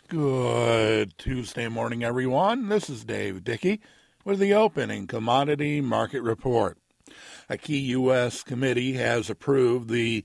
Good Tuesday morning, everyone. This is Dave Dickey with the opening commodity market report. A key U.S. committee has approved the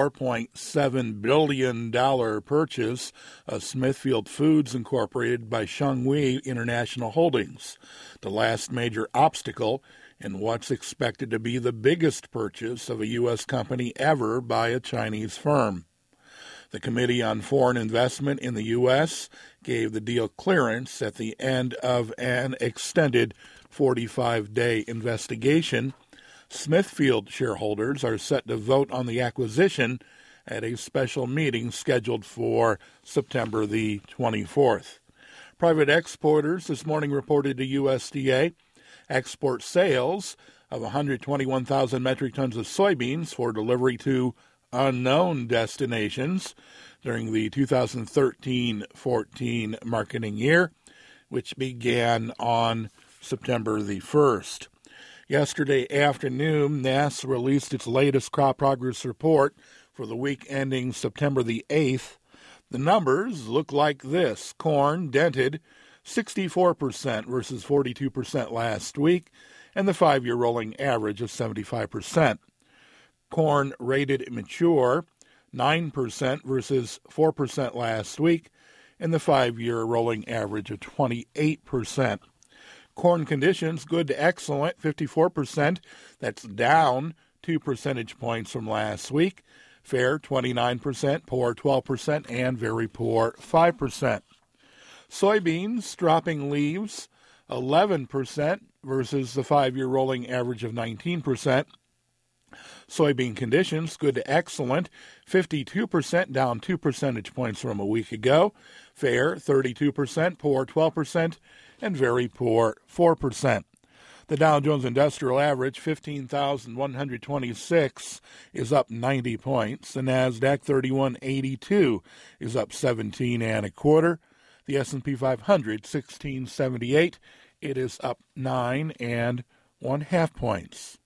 $4.7 billion purchase of Smithfield Foods Incorporated by Shenghui International Holdings, the last major obstacle in what's expected to be the biggest purchase of a U.S. company ever by a Chinese firm. The Committee on Foreign Investment in the U.S. gave the deal clearance at the end of an extended 45-day investigation. Smithfield shareholders are set to vote on the acquisition at a special meeting scheduled for September the 24th. Private exporters this morning reported to USDA export sales of 121,000 metric tons of soybeans for delivery to unknown destinations during the 2013-14 marketing year, which began on September the 1st. Yesterday afternoon, NASS released its latest crop progress report for the week ending September the 8th. The numbers look like this. Corn dented 64% versus 42% last week, and the 5-year rolling average of 75%. Corn rated mature, 9% versus 4% last week, and the 5-year rolling average of 28%. Corn conditions, good to excellent, 54%. That's down 2 percentage points from last week. Fair, 29%, poor, 12%, and very poor, 5%. Soybeans, dropping leaves, 11% versus the 5-year rolling average of 19%. Soybean conditions, good to excellent, 52%, down 2 percentage points from a week ago. Fair, 32%, poor, 12%, and very poor, 4%. The Dow Jones Industrial Average, 15,126, is up 90 points. The NASDAQ 3182 is up 17 and a quarter. The S&P 500, 1678, it is up 9 and 1/2 points.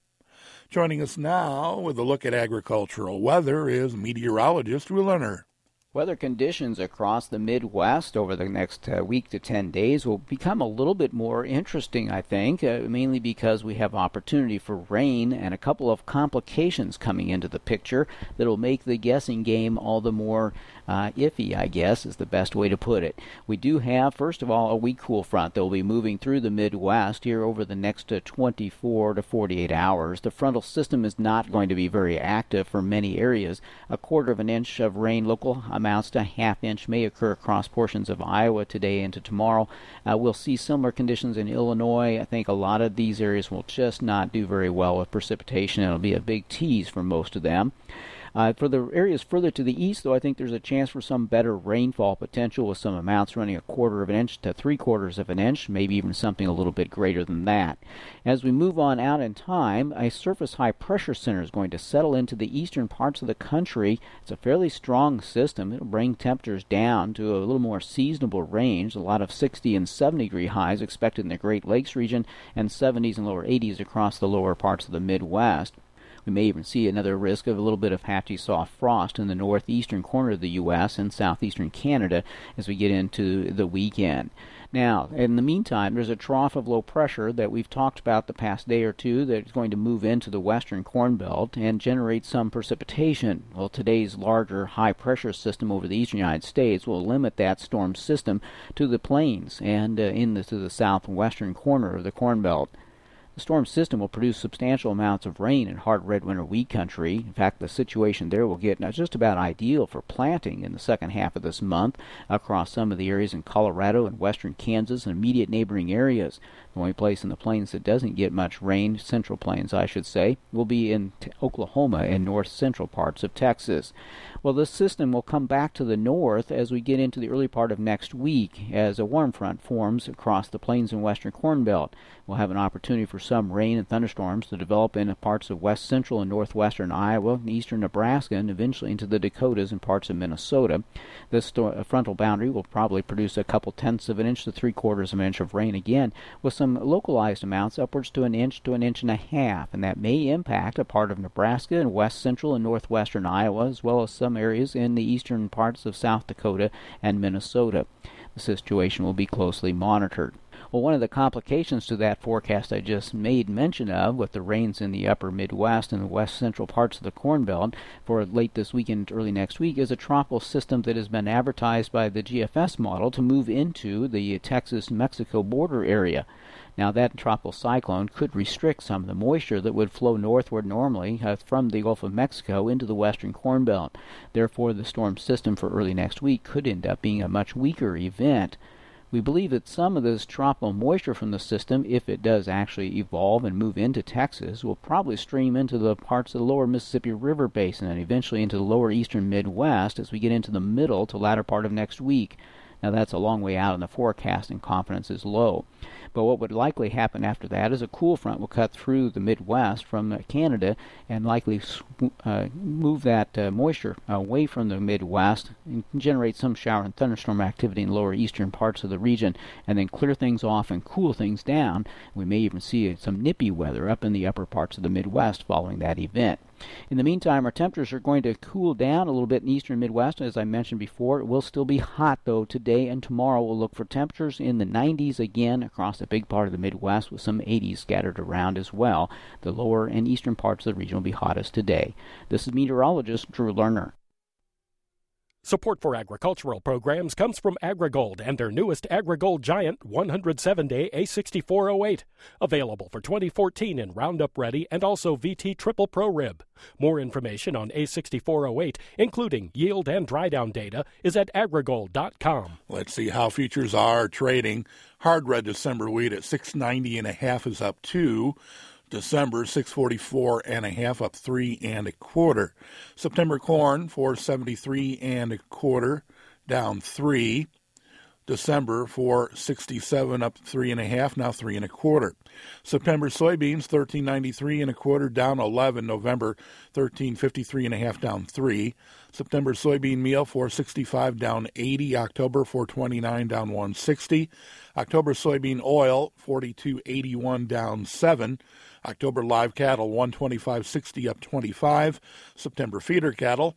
Joining us now with a look at agricultural weather is meteorologist Will Lerner. Weather conditions across the Midwest over the next week to 10 days will become a little bit more interesting, I think, mainly because we have opportunity for rain and a couple of complications coming into the picture that will make the guessing game all the more iffy, I guess, is the best way to put it. We do have, first of all, a weak cool front that will be moving through the Midwest here over the next 24 to 48 hours. The frontal system is not going to be very active for many areas. 1/4 inch of rain, local amounts to 1/2 inch, may occur across portions of Iowa today into tomorrow. We'll see similar conditions in Illinois. I think a lot of these areas will just not do very well with precipitation. It'll be a big tease for most of them. For the areas further to the east, though, I think there's a chance for some better rainfall potential with some amounts running 1/4 inch to 3/4 inch, maybe even something a little bit greater than that. As we move on out in time, a surface high pressure center is going to settle into the eastern parts of the country. It's a fairly strong system. It'll bring temperatures down to a little more seasonable range. A lot of 60 and 70-degree highs expected in the Great Lakes region and 70s and lower 80s across the lower parts of the Midwest. We may even see another risk of a little bit of patchy soft frost in the northeastern corner of the U.S. and southeastern Canada as we get into the weekend. Now, in the meantime, there's a trough of low pressure that we've talked about the past day or two that is going to move into the western Corn Belt and generate some precipitation. Well, today's larger high-pressure system over the eastern United States will limit that storm system to the plains and to the southwestern corner of the Corn Belt. The storm system will produce substantial amounts of rain in hard red winter wheat country. In fact, the situation there will get just about ideal for planting in the second half of this month across some of the areas in Colorado and western Kansas and immediate neighboring areas. The only place in the plains that doesn't get much rain, central plains I should say, will be in Oklahoma and north central parts of Texas. Well, this system will come back to the north as we get into the early part of next week as a warm front forms across the plains and western Corn Belt. We'll have an opportunity for some rain and thunderstorms to develop in parts of west central and northwestern Iowa, and eastern Nebraska, and eventually into the Dakotas and parts of Minnesota. This frontal boundary will probably produce a couple tenths of an inch to 3/4 of an inch of rain again, with some localized amounts upwards to an inch and a half, and that may impact a part of Nebraska and west central and northwestern Iowa, as well as some areas in the eastern parts of South Dakota and Minnesota. The situation will be closely monitored. Well, one of the complications to that forecast I just made mention of, with the rains in the upper Midwest and the west central parts of the Corn Belt for late this week and early next week, is a tropical system that has been advertised by the GFS model to move into the Texas-Mexico border area. Now, that tropical cyclone could restrict some of the moisture that would flow northward normally from the Gulf of Mexico into the western Corn Belt. Therefore, the storm system for early next week could end up being a much weaker event. We believe that some of this tropical moisture from the system, if it does actually evolve and move into Texas, will probably stream into the parts of the lower Mississippi River Basin and eventually into the lower eastern Midwest as we get into the middle to latter part of next week. Now, that's a long way out in the forecast, and confidence is low. But what would likely happen after that is a cool front will cut through the Midwest from Canada and likely move that moisture away from the Midwest and generate some shower and thunderstorm activity in lower eastern parts of the region, and then clear things off and cool things down. We may even see some nippy weather up in the upper parts of the Midwest following that event. In the meantime, our temperatures are going to cool down a little bit in eastern Midwest. As I mentioned before, it will still be hot, though, today and tomorrow. We'll look for temperatures in the 90s again across a big part of the Midwest, with some 80s scattered around as well. The lower and eastern parts of the region will be hottest today. This is meteorologist Drew Lerner. Support for agricultural programs comes from AgriGold and their newest AgriGold Giant 107-day A6408. Available for 2014 in Roundup Ready and also VT Triple Pro Rib. More information on A6408, including yield and dry down data, is at agrigold.com. Let's see how futures are trading. Hard red December wheat at 690.5 is up 2. December 644.5 up 3 1/4. September corn 473 1/4 down 3. December 467 up 3 1/2, now 3 1/4. September soybeans 1393 1/4 down 11. November 1353 1/2 down 3. September soybean meal 465 down 80. October 429 down 160. October soybean oil 42.81 down 7. October live cattle 125.60 up 25. September feeder cattle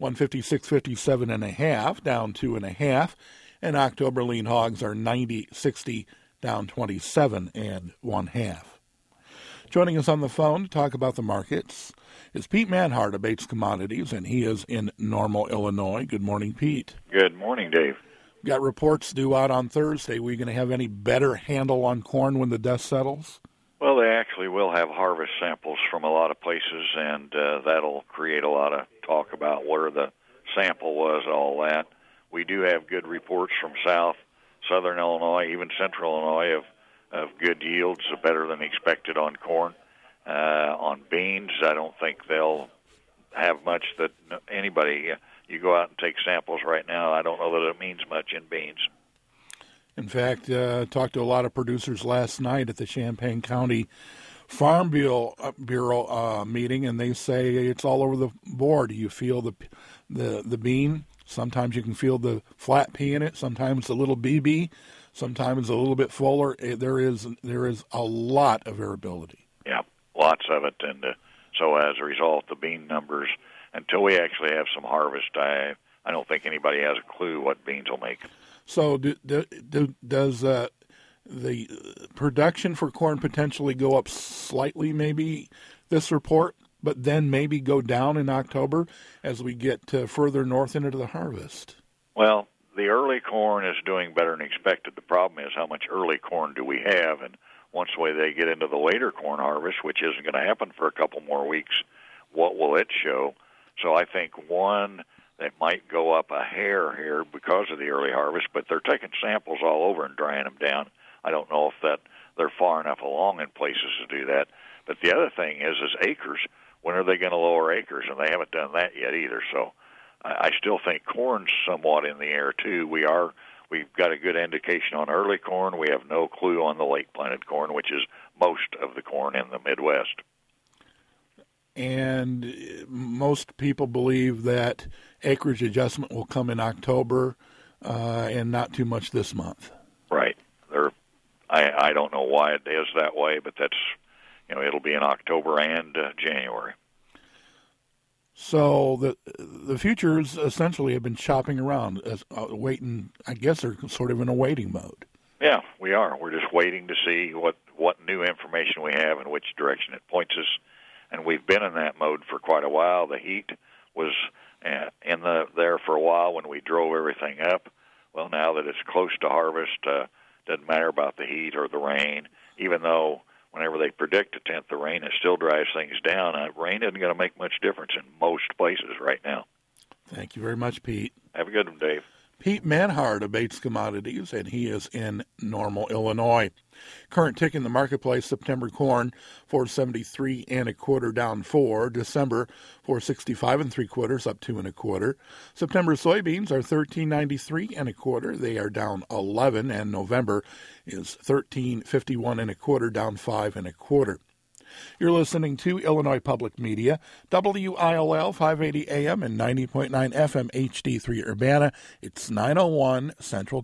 156.57 1/2 down 2 1/2. And October lean hogs are 90.60 down 27 1/2. Joining us on the phone to talk about the markets is Pete Manhart of Bates Commodities, and he is in Normal, Illinois. Good morning, Pete. Good morning, Dave. Got reports due out on Thursday. Are we going to have any better handle on corn when the dust settles? Well, they actually will have harvest samples from a lot of places, and that'll create a lot of talk about where the sample was, all that. We do have good reports from southern Illinois, even central Illinois, of good yields, better than expected on corn. On beans, I don't think they'll have much that anybody, you go out and take samples right now, I don't know that it means much in beans. In fact, talked to a lot of producers last night at the Champaign County Farm Bureau meeting, and they say it's all over the board. You feel the bean. Sometimes you can feel the flat pea in it. Sometimes a little BB. Sometimes a little bit fuller. There is a lot of variability. Yeah, lots of it. And so as a result, the bean numbers, until we actually have some harvest, I don't think anybody has a clue what beans will make. So does the production for corn potentially go up slightly, maybe, this report, but then maybe go down in October as we get further north into the harvest? Well, the early corn is doing better than expected. The problem is how much early corn do we have, and once they get into the later corn harvest, which isn't going to happen for a couple more weeks, what will it show? So I think, one, they might go up a hair here because of the early harvest, but they're taking samples all over and drying them down. I don't know if they're far enough along in places to do that. But the other thing is acres. When are they going to lower acres? And they haven't done that yet either. So I still think corn's somewhat in the air too. We've got a good indication on early corn. We have no clue on the late planted corn, which is most of the corn in the Midwest. And most people believe that acreage adjustment will come in October and not too much this month. Right. I don't know why it is that way, but that's, it'll be in October and January. So the futures essentially have been shopping around, waiting. I guess they're sort of in a waiting mode. Yeah, we are. We're just waiting to see what new information we have and which direction it points us. And we've been in that mode for quite a while. The heat was there for a while when we drove everything up. Well, now that it's close to harvest, doesn't matter about the heat or the rain, even though whenever they predict a tenth of rain, it still drives things down. Rain isn't going to make much difference in most places right now. Thank you very much, Pete. Have a good one, Dave. Pete Manhard of Bates Commodities, and he is in Normal, Illinois. Current tick in the marketplace: September corn $4.73 1/4 down 4. December $4.65 3/4 up 2 1/4. September soybeans are $13.93 1/4. They are down 11, and November is $13.51 1/4 down 5 1/4. You're listening to Illinois Public Media, WILL 580 AM and 90.9 FM HD3 Urbana. It's 9:01 Central